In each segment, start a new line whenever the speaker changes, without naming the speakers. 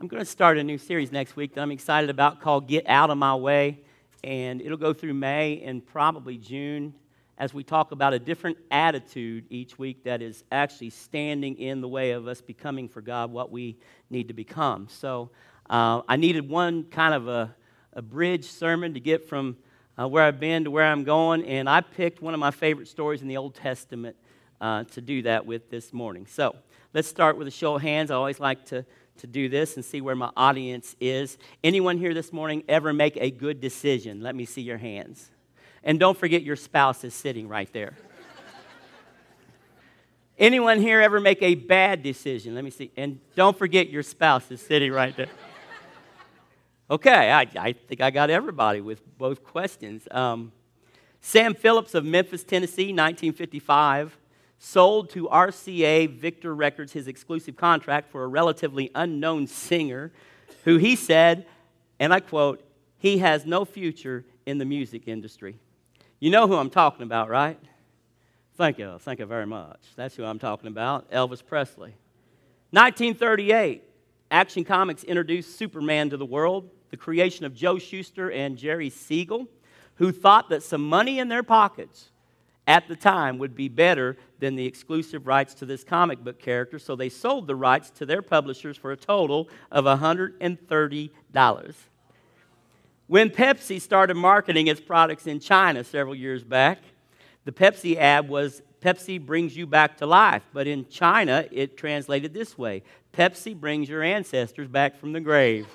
I'm going to start a new series next week that I'm excited about called Get Out of My Way, and it'll go through May and probably June as we talk about a different attitude each week that is actually standing in the way of us becoming for God what we need to become. So I needed one kind of a bridge sermon to get from where I've been to where I'm going, and I picked one of my favorite stories in the Old Testament to do that with this morning. So let's start with a show of hands. I always like to do this and see where my audience is. Anyone here this morning ever make a good decision? Let me see your hands. And don't forget your spouse is sitting right there. Anyone here ever make a bad decision? Let me see. And don't forget your spouse is sitting right there. Okay, I think I got everybody with both questions. Sam Phillips of Memphis, Tennessee, 1955, sold to RCA Victor Records his exclusive contract for a relatively unknown singer who he said, and I quote, "He has no future in the music industry." You know who I'm talking about, right? Thank you very much. That's who I'm talking about, Elvis Presley. 1938, Action Comics introduced Superman to the world, the creation of Joe Shuster and Jerry Siegel, who thought that some money in their pockets at the time would be better than the exclusive rights to this comic book character, so they sold the rights to their publishers for a total of $130. When Pepsi started marketing its products in China several years back, the Pepsi ad was, "Pepsi brings you back to life," but in China, it translated this way, "Pepsi brings your ancestors back from the grave."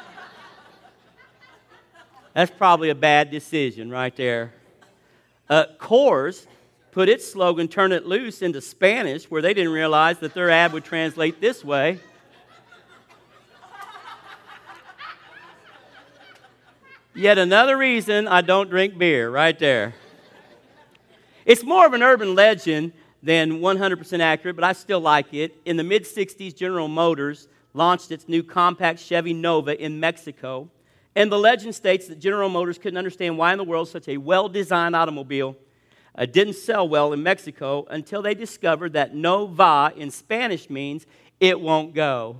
That's probably a bad decision right there. Coors put its slogan, "Turn it loose," into Spanish, where they didn't realize that their ad would translate this way. Yet another reason I don't drink beer, right there. It's more of an urban legend than 100% accurate, but I still like it. In the mid-'60s, General Motors launched its new compact Chevy Nova in Mexico. And the legend states that General Motors couldn't understand why in the world such a well-designed automobile didn't sell well in Mexico until they discovered that no va in Spanish means it won't go.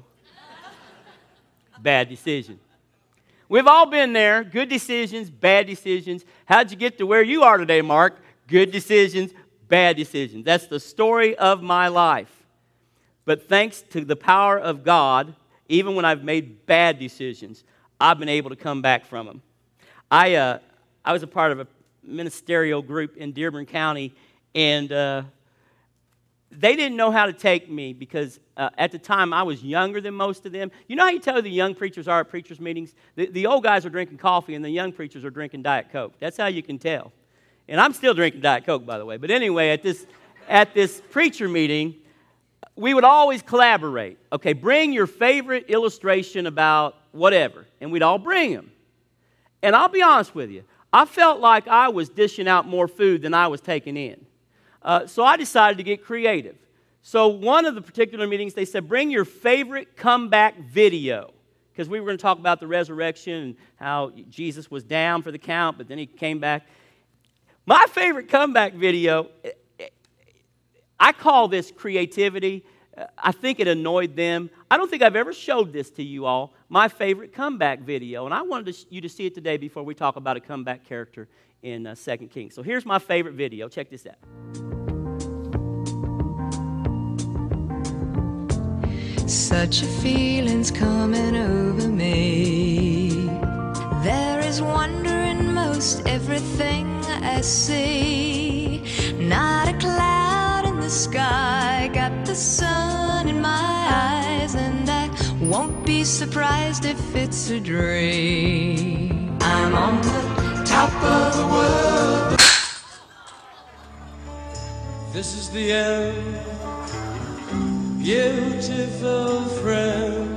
Bad decision. We've all been there. Good decisions, bad decisions. How'd you get to where you are today, Mark? Good decisions, bad decisions. That's the story of my life. But thanks to the power of God, even when I've made bad decisions, I've been able to come back from them. I was a part of a ministerial group in Dearborn County, and they didn't know how to take me because at the time I was younger than most of them. You know how you tell who the young preachers are at preachers' meetings? The old guys are drinking coffee, and the young preachers are drinking Diet Coke. That's how you can tell. And I'm still drinking Diet Coke, by the way. But anyway, at this preacher meeting, we would always collaborate. Okay, bring your favorite illustration about whatever. And we'd all bring them. And I'll be honest with you, I felt like I was dishing out more food than I was taking in. So I decided to get creative. So one of the particular meetings, they said, bring your favorite comeback video. Because we were going to talk about the resurrection and how Jesus was down for the count, but then he came back. My favorite comeback video, I call this creativity. I think it annoyed them. I don't think I've ever showed this to you all, my favorite comeback video. And I wanted you to see it today before we talk about a comeback character in 2 Kings. So here's my favorite video. Check this out.
Such a feeling's coming over me. There is wonder in most everything I see. Not a cloud in the sky, got the sun in my eyes, and I won't be surprised if it's a dream. I'm on the top of the world.
This is the end, beautiful friend.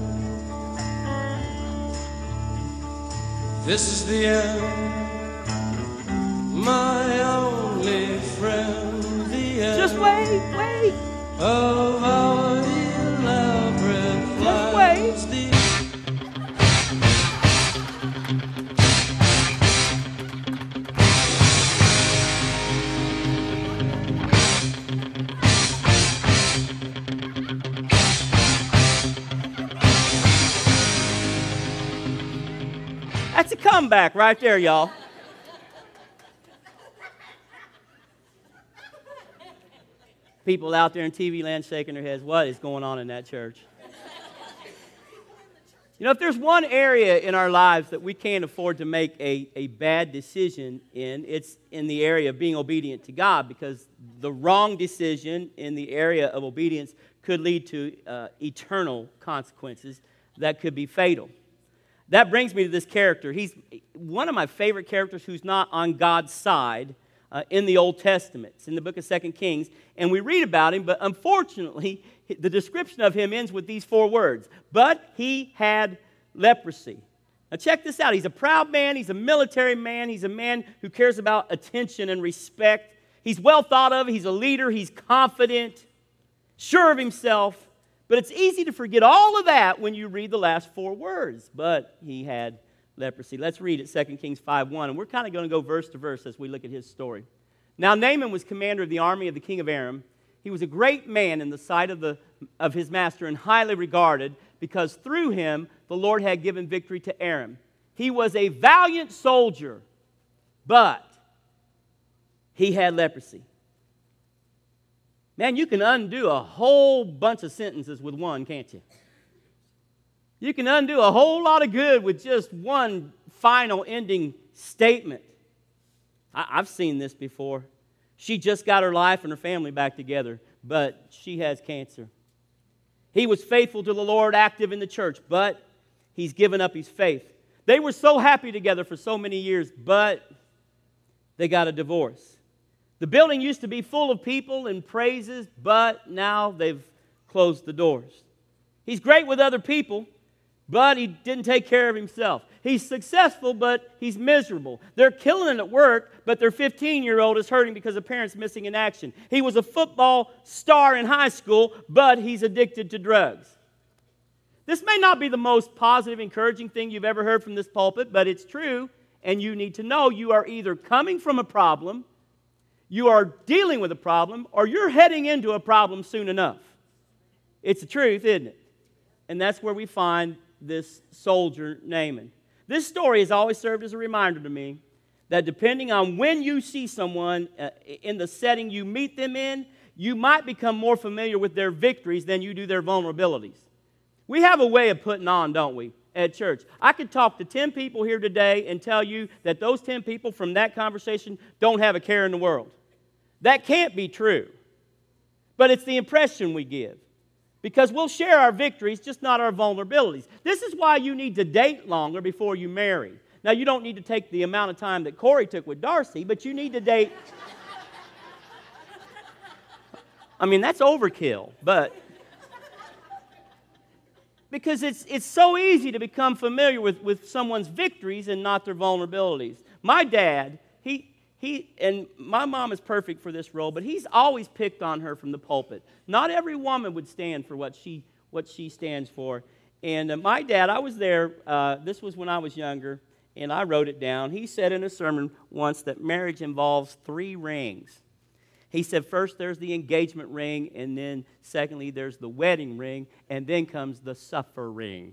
This is the end, my only friend. The end.
Just wait.
Of our elaborate plans.
Just wait. That's a comeback right there, y'all. People out there in TV land shaking their heads. What is going on in that church? You know, if there's one area in our lives that we can't afford to make a bad decision in, it's in the area of being obedient to God, because the wrong decision in the area of obedience could lead to eternal consequences that could be fatal. That brings me to this character. He's one of my favorite characters who's not on God's side in the Old Testament. It's in the book of 2 Kings, and we read about him, but unfortunately, the description of him ends with these 4 words: but he had leprosy. Now check this out. He's a proud man. He's a military man. He's a man who cares about attention and respect. He's well thought of. He's a leader. He's confident, sure of himself. But it's easy to forget all of that when you read the last 4 words. But he had leprosy. Let's read it, 2 Kings 5:1. And we're kind of going to go verse to verse as we look at his story. Now Naaman was commander of the army of the king of Aram. He was a great man in the sight of his master and highly regarded, because through him the Lord had given victory to Aram. He was a valiant soldier, but he had leprosy. Man, you can undo a whole bunch of sentences with one, can't you? You can undo a whole lot of good with just one final ending statement. I've seen this before. She just got her life and her family back together, but she has cancer. He was faithful to the Lord, active in the church, but he's given up his faith. They were so happy together for so many years, but they got a divorce. The building used to be full of people and praises, but now they've closed the doors. He's great with other people, but he didn't take care of himself. He's successful, but he's miserable. They're killing it at work, but their 15-year-old is hurting because of parents missing in action. He was a football star in high school, but he's addicted to drugs. This may not be the most positive, encouraging thing you've ever heard from this pulpit, but it's true, and you need to know you are either coming from a problem, you are dealing with a problem, or you're heading into a problem soon enough. It's the truth, isn't it? And that's where we find this soldier, Naaman. This story has always served as a reminder to me that depending on when you see someone in the setting you meet them in, you might become more familiar with their victories than you do their vulnerabilities. We have a way of putting on, don't we, at church? I could talk to 10 people here today and tell you that those 10 people from that conversation don't have a care in the world. That can't be true. But it's the impression we give. Because we'll share our victories, just not our vulnerabilities. This is why you need to date longer before you marry. Now, you don't need to take the amount of time that Corey took with Darcy, but you need to date. I mean, that's overkill, but because it's so easy to become familiar with someone's victories and not their vulnerabilities. My dad, he and my mom is perfect for this role, but he's always picked on her from the pulpit. Not every woman would stand for what she stands for. And my dad, I was there, this was when I was younger, and I wrote it down. He said in a sermon once that marriage involves 3 rings. He said first there's the engagement ring, and then secondly there's the wedding ring, and then comes the suffer ring.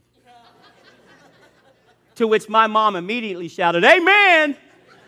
To which my mom immediately shouted, "Amen!"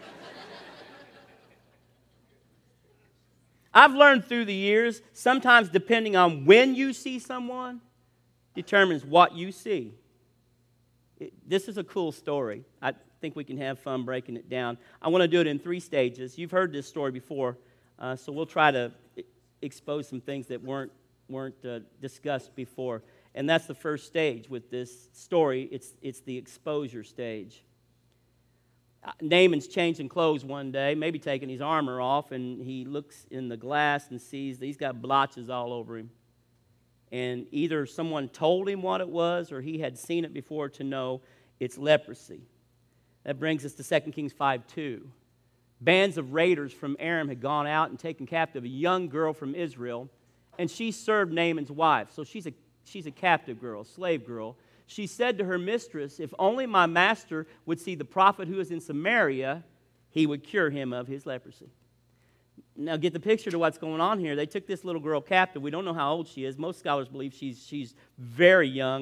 I've learned through the years, sometimes depending on when you see someone, determines what you see. This is a cool story. I think we can have fun breaking it down. I want to do it in 3 stages. You've heard this story before, so we'll try to expose some things that weren't discussed before. And that's the first stage with this story. It's the exposure stage. Naaman's changing clothes one day, maybe taking his armor off, and he looks in the glass and sees that he's got blotches all over him. And either someone told him what it was or he had seen it before to know it's leprosy. That brings us to 2 Kings 5:2. Bands of raiders from Aram had gone out and taken captive a young girl from Israel, and she served Naaman's wife. So she's a captive girl, slave girl. She said to her mistress, "If only my master would see the prophet who is in Samaria, he would cure him of his leprosy." Now get the picture to what's going on here. They took this little girl captive. We don't know how old she is. Most scholars believe she's very young.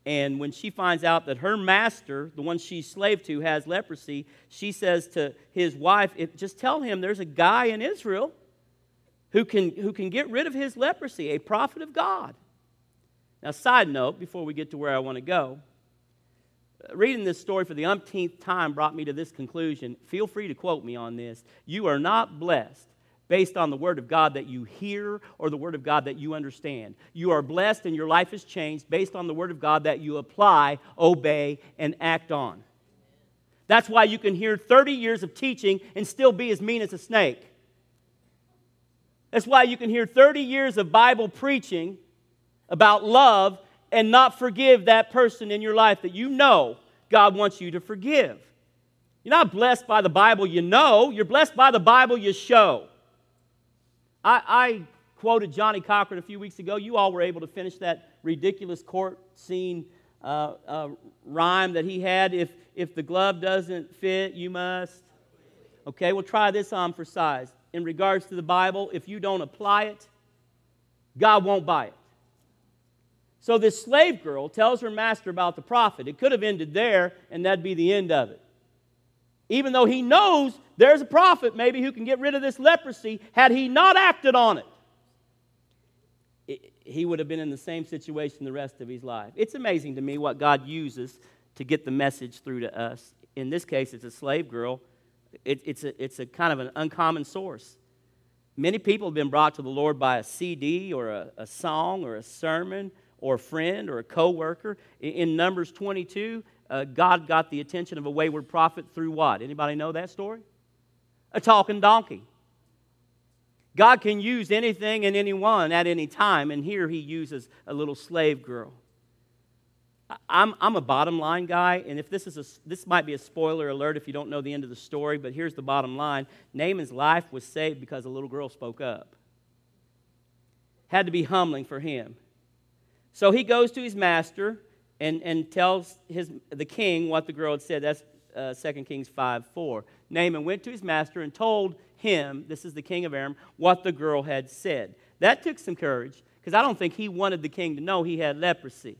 And when she finds out that her master, the one she's slave to, has leprosy, she says to his wife, just tell him there's a guy in Israel who can get rid of his leprosy, a prophet of God. Now, side note, before we get to where I want to go, reading this story for the umpteenth time brought me to this conclusion. Feel free to quote me on this. You are not blessed based on the Word of God that you hear or the Word of God that you understand. You are blessed and your life is changed based on the Word of God that you apply, obey, and act on. That's why you can hear 30 years of teaching and still be as mean as a snake. That's why you can hear 30 years of Bible preaching about love and not forgive that person in your life that you know God wants you to forgive. You're not blessed by the Bible you know. You're blessed by the Bible you show. I quoted Johnny Cochran a few weeks ago. You all were able to finish that ridiculous court scene rhyme that he had. If the glove doesn't fit, you must. Okay, we'll try this on for size. In regards to the Bible, if you don't apply it, God won't buy it. So this slave girl tells her master about the prophet. It could have ended there, and that'd be the end of it. Even though he knows there's a prophet maybe who can get rid of this leprosy, had he not acted on it, he would have been in the same situation the rest of his life. It's amazing to me what God uses to get the message through to us. In this case, it's a slave girl. It's a kind of an uncommon source. Many people have been brought to the Lord by a CD or a song or a sermon or a friend or a co-worker. In Numbers 22, God got the attention of a wayward prophet through what? Anybody know that story? A talking donkey. God can use anything and anyone at any time, and here he uses a little slave girl. I'm a bottom line guy, and if this might be a spoiler alert if you don't know the end of the story, but here's the bottom line. Naaman's life was saved because a little girl spoke up. Had to be humbling for him. So he goes to his master and tells the king what the girl had said. That's 2 Kings 5:4. Naaman went to his master and told him, this is the king of Aram, what the girl had said. That took some courage, because I don't think he wanted the king to know he had leprosy.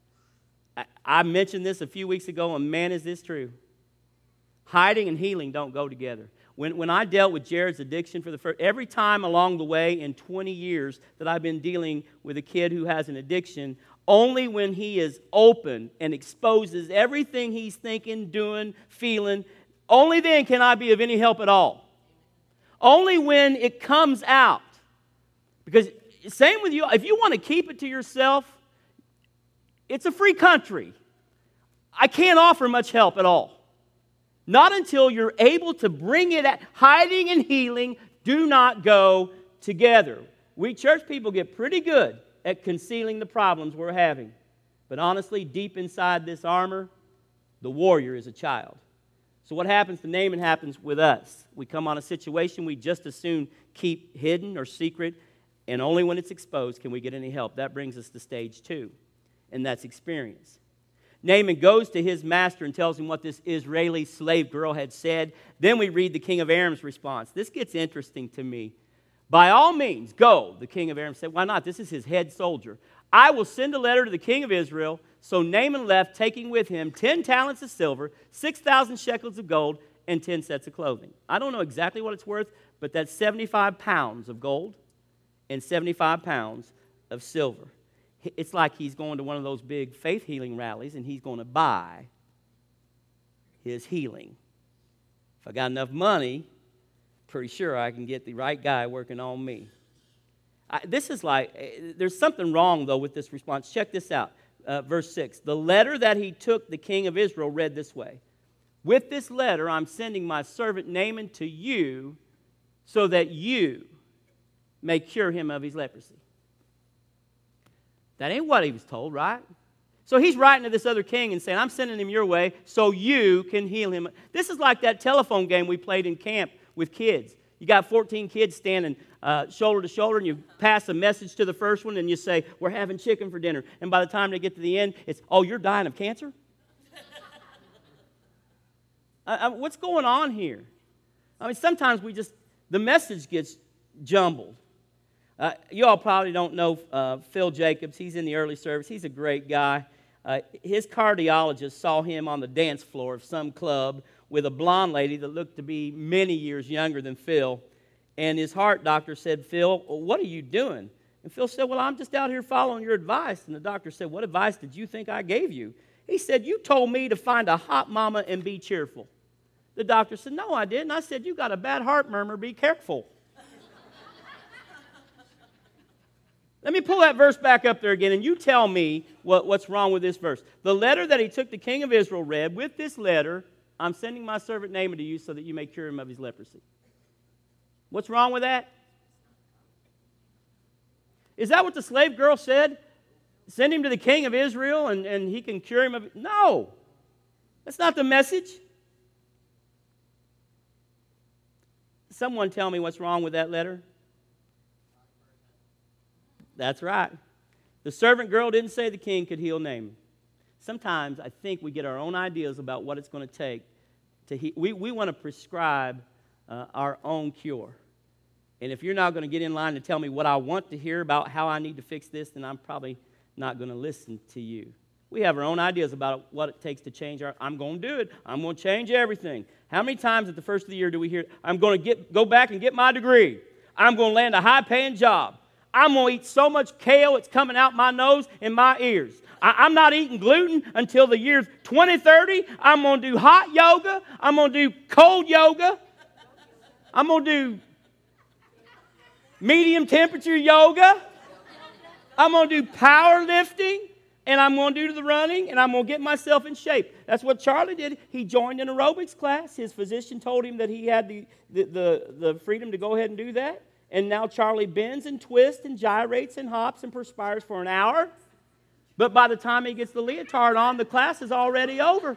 I mentioned this a few weeks ago, and man, is this true. Hiding and healing don't go together. When I dealt with Jared's addiction every time along the way in 20 years that I've been dealing with a kid who has an addiction, only when he is open and exposes everything he's thinking, doing, feeling, only then can I be of any help at all. Only when it comes out. Because same with you, if you want to keep it to yourself, it's a free country. I can't offer much help at all. Not until you're able to bring it out. Hiding and healing do not go together. We church people get pretty good at concealing the problems we're having. But honestly, deep inside this armor, the warrior is a child. So what happens to Naaman happens with us. We come on a situation we just as soon keep hidden or secret, and only when it's exposed can we get any help. That brings us to stage 2, and that's experience. Naaman goes to his master and tells him what this Israeli slave girl had said. Then we read the king of Aram's response. This gets interesting to me. By all means, go, the king of Aram said. Why not? This is his head soldier. I will send a letter to the king of Israel. So Naaman left, taking with him 10 talents of silver, 6,000 shekels of gold, and 10 sets of clothing. I don't know exactly what it's worth, but that's 75 pounds of gold and 75 pounds of silver. It's like he's going to one of those big faith healing rallies and he's going to buy his healing. If I got enough money, pretty sure I can get the right guy working on me. There's something wrong, though, with this response. Check this out. Verse 6. The letter that he took the king of Israel read this way. With this letter, I'm sending my servant Naaman to you so that you may cure him of his leprosy. That ain't what he was told, right? So he's writing to this other king and saying, I'm sending him your way so you can heal him. This is like that telephone game we played in camp with kids. You got 14 kids standing shoulder to shoulder, and you pass a message to the first one, and you say, we're having chicken for dinner. And by the time they get to the end, it's, oh, you're dying of cancer? What's going on here? I mean, sometimes the message gets jumbled. You all probably don't know Phil Jacobs. He's in the early service. He's a great guy. his cardiologist saw him on the dance floor of some club with a blonde lady that looked to be many years younger than Phil. And his heart doctor said, Phil, what are you doing? And Phil said, well, I'm just out here following your advice. And the doctor said, what advice did you think I gave you? He said, you told me to find a hot mama and be cheerful. The doctor said, no, I didn't. I said, you got a bad heart murmur, be careful. Let me pull that verse back up there again, and you tell me what's wrong with this verse. The letter that he took the king of Israel read, with this letter, I'm sending my servant Naaman to you so that you may cure him of his leprosy. What's wrong with that? Is that what the slave girl said? Send him to the king of Israel and he can cure him of it? No. That's not the message. Someone tell me what's wrong with that letter. That's right. The servant girl didn't say the king could heal Naaman. Sometimes I think we get our own ideas about what it's going to take to heal. We want to prescribe our own cure. And if you're not going to get in line to tell me what I want to hear about how I need to fix this, then I'm probably not going to listen to you. We have our own ideas about what it takes to change I'm going to do it. I'm going to change everything. How many times at the first of the year do we hear, I'm going to go back and get my degree. I'm going to land a high-paying job. I'm going to eat so much kale it's coming out my nose and my ears. I'm not eating gluten until the year 2030. I'm going to do hot yoga. I'm going to do cold yoga. I'm going to do medium temperature yoga. I'm going to do powerlifting. And I'm going to do the running, and I'm going to get myself in shape. That's what Charlie did. He joined an aerobics class. His physician told him that he had the freedom to go ahead and do that. And now Charlie bends and twists and gyrates and hops and perspires for an hour. But by the time he gets the leotard on, the class is already over.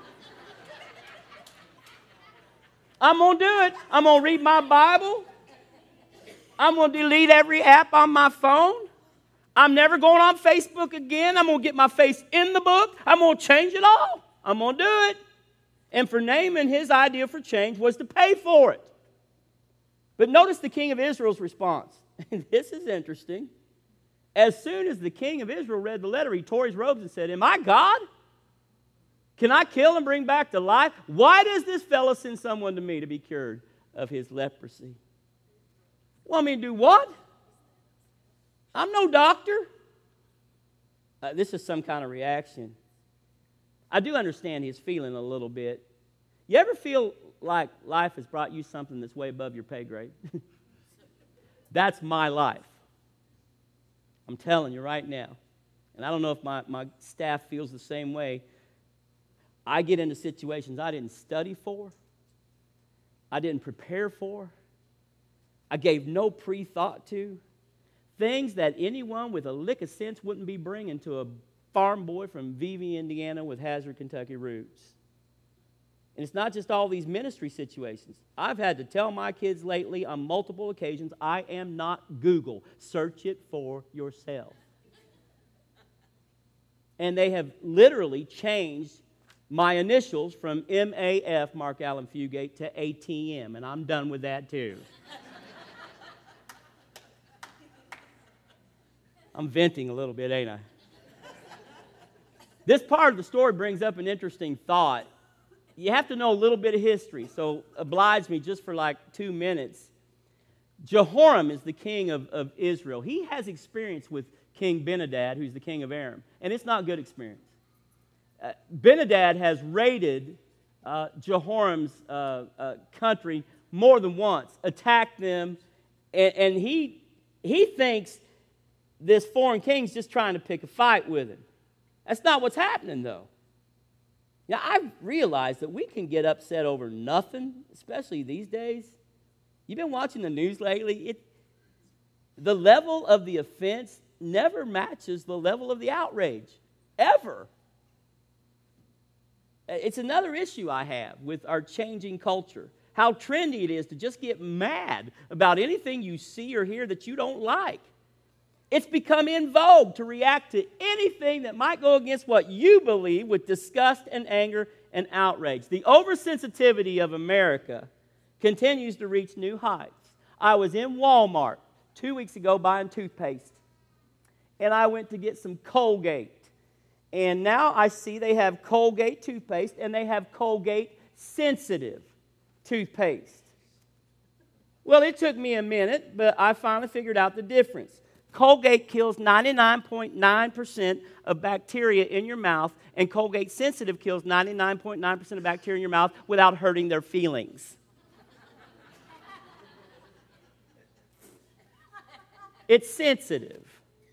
I'm going to do it. I'm going to read my Bible. I'm going to delete every app on my phone. I'm never going on Facebook again. I'm going to get my face in the book. I'm going to change it all. I'm going to do it. And for Naaman, his idea for change was to pay for it. But notice the king of Israel's response. This is interesting. As soon as the king of Israel read the letter, he tore his robes and said, am I God? Can I kill and bring back to life? Why does this fellow send someone to me to be cured of his leprosy? Want me to do what? I'm no doctor. This is some kind of reaction. I do understand his feeling a little bit. You ever feel like life has brought you something that's way above your pay grade? That's my life. I'm telling you right now. And I don't know if my staff feels the same way. I get into situations I didn't study for. I didn't prepare for. I gave no pre-thought to. Things that anyone with a lick of sense wouldn't be bringing to a farm boy from Vevey, Indiana with Hazard, Kentucky roots. And it's not just all these ministry situations. I've had to tell my kids lately on multiple occasions, I am not Google. Search it for yourself. And they have literally changed my initials from MAF, Mark Allen Fugate, to ATM. And I'm done with that too. I'm venting a little bit, ain't I? This part of the story brings up an interesting thought. You have to know a little bit of history, so oblige me just for like 2 minutes. Jehoram is the king of Israel. He has experience with King Ben-Hadad, who's the king of Aram, and it's not good experience. Ben-Hadad has raided Jehoram's country more than once, attacked them, and he thinks this foreign king's just trying to pick a fight with him. That's not what's happening, though. Now, I've realized that we can get upset over nothing, especially these days. You've been watching the news lately. The level of the offense never matches the level of the outrage, ever. It's another issue I have with our changing culture. How trendy it is to just get mad about anything you see or hear that you don't like. It's become in vogue to react to anything that might go against what you believe with disgust and anger and outrage. The oversensitivity of America continues to reach new heights. I was in Walmart 2 weeks ago buying toothpaste, and I went to get some Colgate. And now I see they have Colgate toothpaste and they have Colgate sensitive toothpaste. Well, it took me a minute, but I finally figured out the difference. Colgate kills 99.9% of bacteria in your mouth, and Colgate Sensitive kills 99.9% of bacteria in your mouth without hurting their feelings. It's sensitive.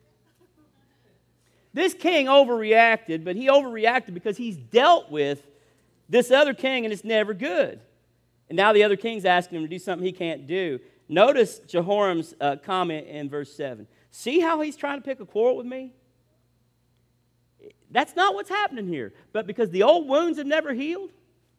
This king overreacted, but he overreacted because he's dealt with this other king, and it's never good. And now the other king's asking him to do something he can't do. Notice Jehoram's comment in verse 7. See how he's trying to pick a quarrel with me? That's not what's happening here. But because the old wounds have never healed,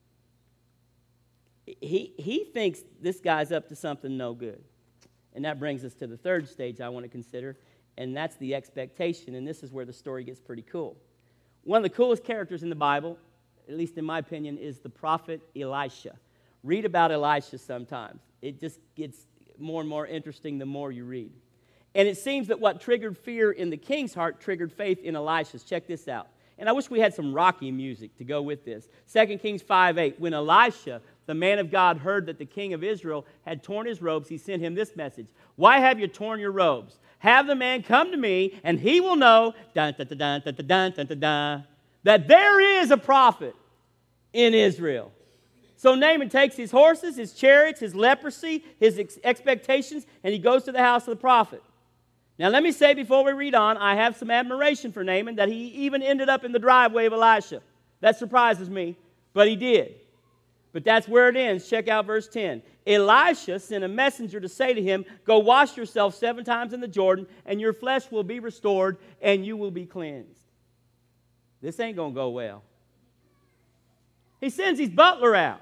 he thinks this guy's up to something no good. And that brings us to the third stage I want to consider, and that's the expectation. And this is where the story gets pretty cool. One of the coolest characters in the Bible, at least in my opinion, is the prophet Elisha. Read about Elisha sometimes. It just gets more and more interesting the more you read. And it seems that what triggered fear in the king's heart triggered faith in Elisha's. Check this out. And I wish we had some Rocky music to go with this. 2 Kings 5:8. When Elisha, the man of God, heard that the king of Israel had torn his robes, he sent him this message. Why have you torn your robes? Have the man come to me, and he will know dun, dun, dun, dun, dun, dun, dun, dun, dun, that there is a prophet in Israel. So Naaman takes his horses, his chariots, his leprosy, his expectations, and he goes to the house of the prophet. Now, let me say before we read on, I have some admiration for Naaman that he even ended up in the driveway of Elisha. That surprises me, but he did. But that's where it ends. Check out verse 10. Elisha sent a messenger to say to him, go wash yourself 7 times in the Jordan, and your flesh will be restored, and you will be cleansed. This ain't going to go well. He sends his butler out.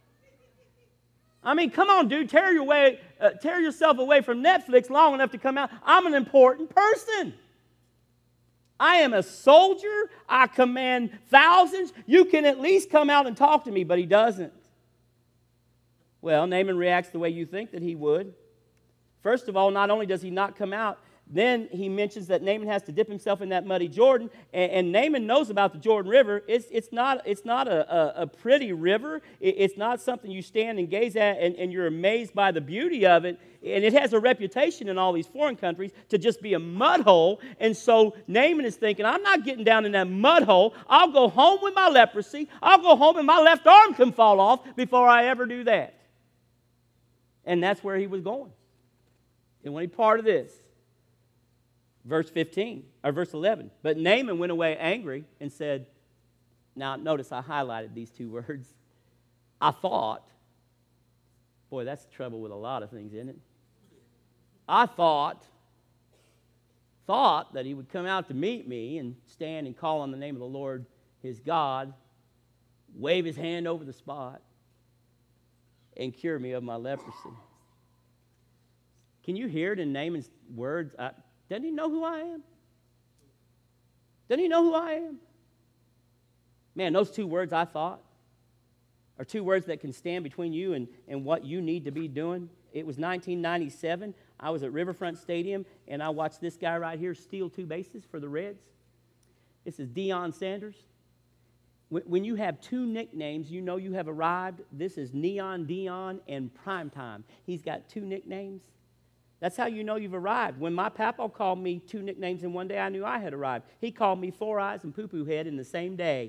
I mean, come on, dude, tear yourself away from Netflix long enough to come out. I'm an important person. I am a soldier. I command thousands. You can at least come out and talk to me, but he doesn't. Well, Naaman reacts the way you think that he would. First of all, not only does he not come out, then he mentions that Naaman has to dip himself in that muddy Jordan, and Naaman knows about the Jordan River. It's not a pretty river. It's not something you stand and gaze at and you're amazed by the beauty of it. And it has a reputation in all these foreign countries to just be a mud hole. And so Naaman is thinking, I'm not getting down in that mud hole. I'll go home with my leprosy. I'll go home and my left arm can fall off before I ever do that. And that's where he was going. And when he part of this, verse 11. But Naaman went away angry and said, now notice I highlighted these 2 words. I thought. Boy, that's the trouble with a lot of things, isn't it? I thought that he would come out to meet me and stand and call on the name of the Lord his God, wave his hand over the spot, and cure me of my leprosy. Can you hear it in Naaman's words? Doesn't he know who I am? Doesn't he know who I am? Man, those 2 words, I thought, are 2 words that can stand between you and what you need to be doing. It was 1997. I was at Riverfront Stadium, and I watched this guy right here steal 2 bases for the Reds. This is Deion Sanders. When you have 2 nicknames, you know you have arrived. This is Neon Deion and Primetime. He's got 2 nicknames. That's how you know you've arrived. When my papa called me 2 nicknames in one day, I knew I had arrived. He called me 4 Eyes and Poo Poo Head in the same day.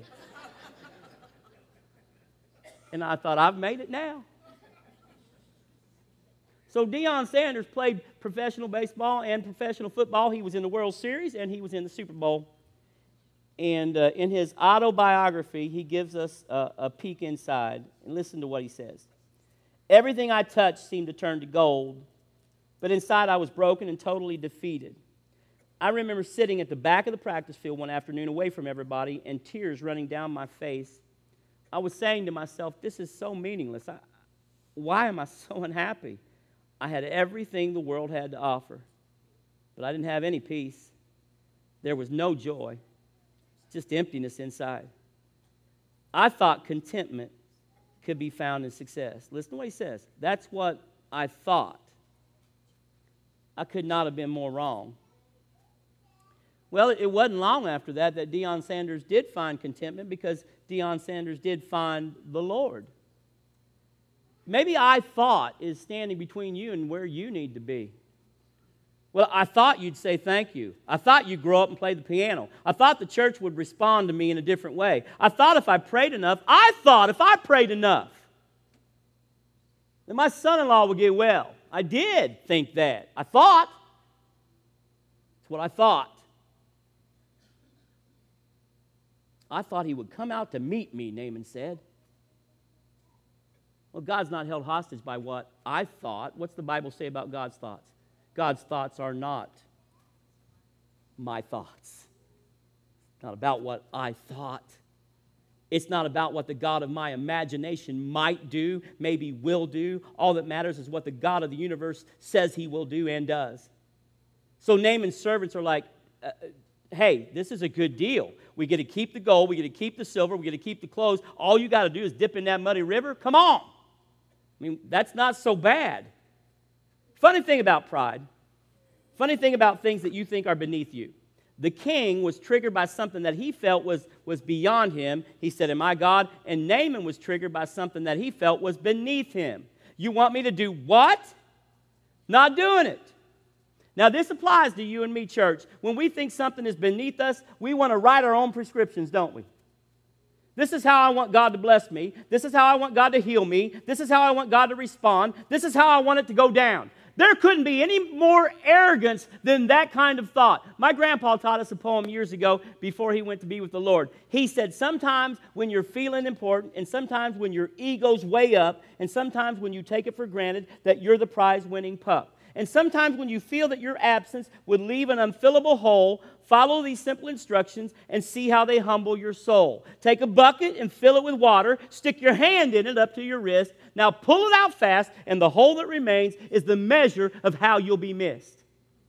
And I thought, I've made it now. So Deion Sanders played professional baseball and professional football. He was in the World Series and he was in the Super Bowl. And in his autobiography, he gives us a peek inside. And listen to what he says. Everything I touched seemed to turn to gold, but inside I was broken and totally defeated. I remember sitting at the back of the practice field one afternoon away from everybody and tears running down my face. I was saying to myself, this is so meaningless. Why am I so unhappy? I had everything the world had to offer, but I didn't have any peace. There was no joy, just emptiness inside. I thought contentment could be found in success. Listen to what he says. That's what I thought. I could not have been more wrong. Well, it wasn't long after that Deion Sanders did find contentment, because Deion Sanders did find the Lord. Maybe I thought is standing between you and where you need to be. Well, I thought you'd say thank you. I thought you'd grow up and play the piano. I thought the church would respond to me in a different way. I thought if I prayed enough, then my son-in-law would get well. I did think that. I thought. It's what I thought. I thought he would come out to meet me, Naaman said. Well, God's not held hostage by what I thought. What's the Bible say about God's thoughts? God's thoughts are not my thoughts. It's not about what I thought. It's not about what the God of my imagination might do, maybe will do. All that matters is what the God of the universe says he will do and does. So Naaman's servants are like, hey, this is a good deal. We get to keep the gold, we get to keep the silver, we get to keep the clothes. All you got to do is dip in that muddy river. Come on. I mean, that's not so bad. Funny thing about pride, funny thing about things that you think are beneath you. The king was triggered by something that he felt was beyond him. He said, am I God? And Naaman was triggered by something that he felt was beneath him. You want me to do what? Not doing it. Now, this applies to you and me, church. When we think something is beneath us, we want to write our own prescriptions, don't we? This is how I want God to bless me. This is how I want God to heal me. This is how I want God to respond. This is how I want it to go down. There couldn't be any more arrogance than that kind of thought. My grandpa taught us a poem years ago before he went to be with the Lord. He said, sometimes when you're feeling important, and sometimes when your ego's way up, and sometimes when you take it for granted that you're the prize-winning pup, and sometimes when you feel that your absence would leave an unfillable hole, follow these simple instructions and see how they humble your soul. Take a bucket and fill it with water. Stick your hand in it up to your wrist. Now pull it out fast, and the hole that remains is the measure of how you'll be missed.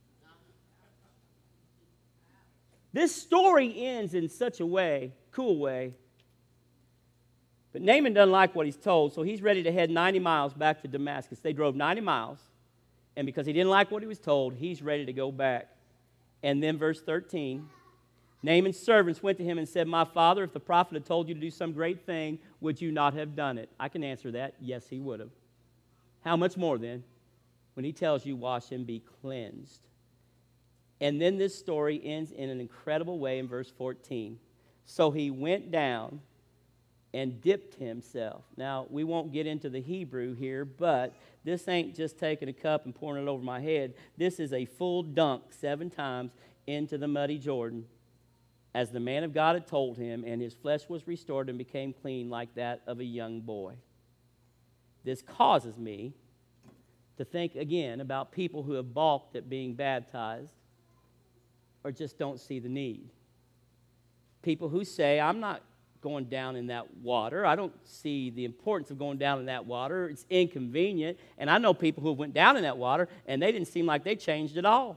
This story ends in such a way, cool way. But Naaman doesn't like what he's told, so he's ready to head 90 miles back to Damascus. They drove 90 miles. And because he didn't like what he was told, he's ready to go back. And then verse 13, Naaman's servants went to him and said, my father, if the prophet had told you to do some great thing, would you not have done it? I can answer that. Yes, he would have. How much more then when he tells you, wash and be cleansed? And then this story ends in an incredible way in verse 14. So he went down and dipped himself. Now, we won't get into the Hebrew here, but this ain't just taking a cup and pouring it over my head. This is a full dunk 7 times into the muddy Jordan, as the man of God had told him, and his flesh was restored and became clean like that of a young boy. This causes me to think again about people who have balked at being baptized or just don't see the need. People who say, I'm not going down in that water. I don't see the importance of going down in that water. It's inconvenient. And I know people who went down in that water, and they didn't seem like they changed at all.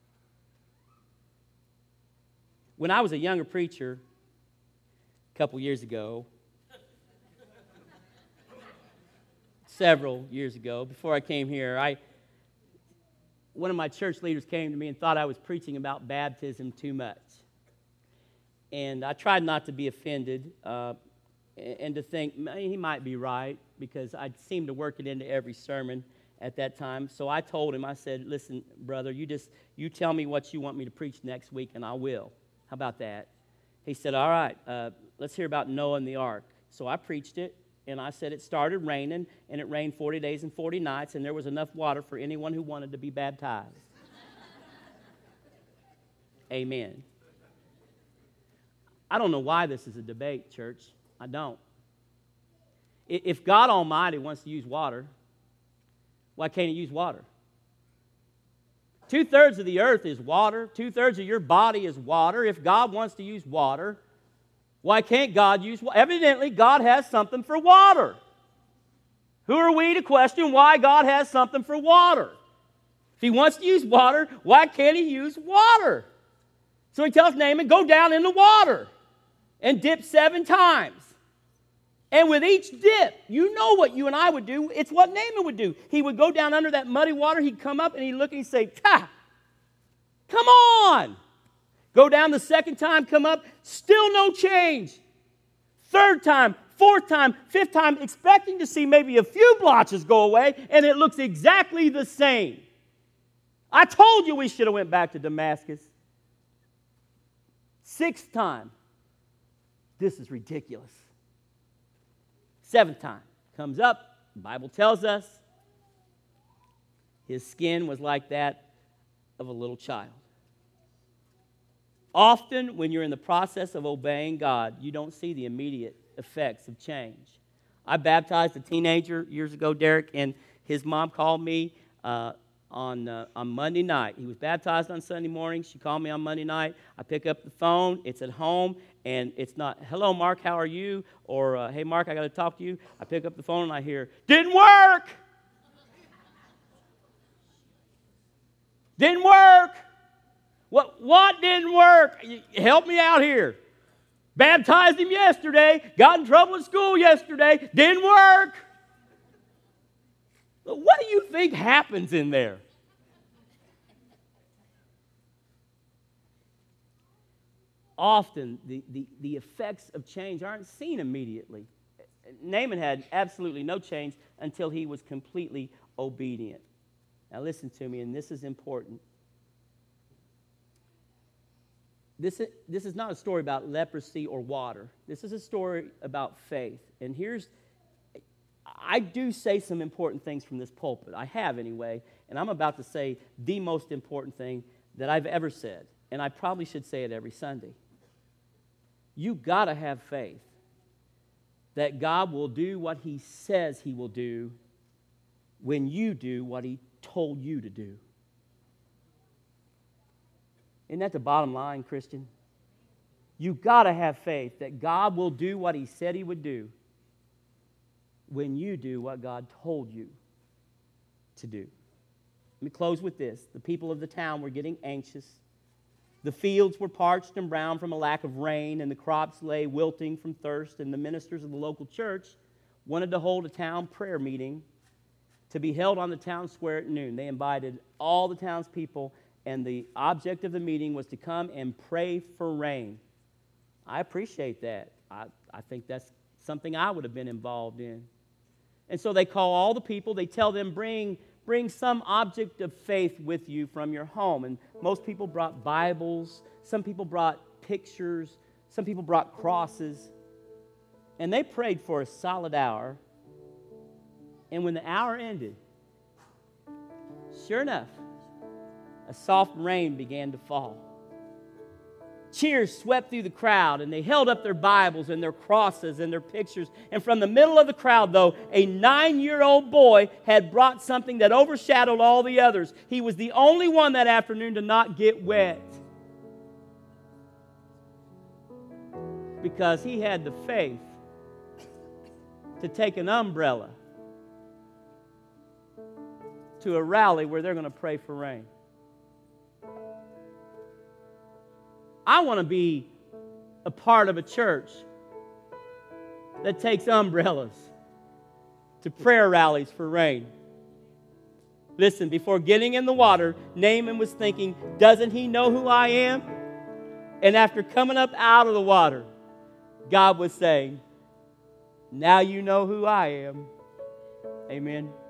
When I was a younger preacher a couple years ago, several years ago, before I came here, one of my church leaders came to me and thought I was preaching about baptism too much. And I tried not to be offended and to think he might be right, because I seemed to work it into every sermon at that time. So I told him, I said, listen, brother, you tell me what you want me to preach next week, and I will. How about that? He said, all right, let's hear about Noah and the ark. So I preached it, and I said it started raining, and it rained 40 days and 40 nights, and there was enough water for anyone who wanted to be baptized. Amen. I don't know why this is a debate, church. I don't. If God Almighty wants to use water, why can't he use water? 2/3 of the earth is water. 2/3 of your body is water. If God wants to use water, why can't God use water? Evidently, God has something for water. Who are we to question why God has something for water? If he wants to use water, why can't he use water? So he tells Naaman, go down in the water and dip 7 times. And with each dip, you know what you and I would do. It's what Naaman would do. He would go down under that muddy water. He'd come up and he'd look and he'd say, come on. Go down the second time, come up, still no change. Third time, fourth time, fifth time, expecting to see maybe a few blotches go away, and it looks exactly the same. I told you we should have went back to Damascus. Sixth time, this is ridiculous. Seventh time, comes up, the Bible tells us his skin was like that of a little child. Often, when you're in the process of obeying God, you don't see the immediate effects of change. I baptized a teenager years ago, Derek, and his mom called me on Monday night. He was baptized on Sunday morning. She called me on Monday night. I pick up the phone. It's at home, and it's not, hello, Mark, how are you? Or, hey, Mark, I got to talk to you. I pick up the phone, and I hear, didn't work! Didn't work! What didn't work? Help me out here. Baptized him yesterday. Got in trouble at school yesterday. Didn't work. What do you think happens in there? Often, the effects of change aren't seen immediately. Naaman had absolutely no change until he was completely obedient. Now listen to me, and this is important. This is not a story about leprosy or water. This is a story about faith. And I do say some important things from this pulpit. I have anyway, and I'm about to say the most important thing that I've ever said. And I probably should say it every Sunday. You got to have faith that God will do what He says He will do when you do what He told you to do. Isn't that the bottom line, Christian? You got to have faith that God will do what He said He would do when you do what God told you to do. Let me close with this. The people of the town were getting anxious. The fields were parched and brown from a lack of rain, and the crops lay wilting from thirst, and the ministers of the local church wanted to hold a town prayer meeting to be held on the town square at noon. They invited all the townspeople, and the object of the meeting was to come and pray for rain. I appreciate that. I think that's something I would have been involved in. And so they call all the people. They tell them, bring some object of faith with you from your home. And most people brought Bibles. Some people brought pictures. Some people brought crosses. And they prayed for a solid hour. And when the hour ended, sure enough, a soft rain began to fall. Cheers swept through the crowd, and they held up their Bibles and their crosses and their pictures. And from the middle of the crowd, though, a 9-year-old boy had brought something that overshadowed all the others. He was the only one that afternoon to not get wet, because he had the faith to take an umbrella to a rally where they're going to pray for rain. I want to be a part of a church that takes umbrellas to prayer rallies for rain. Listen, before getting in the water, Naaman was thinking, doesn't he know who I am? And after coming up out of the water, God was saying, now you know who I am. Amen.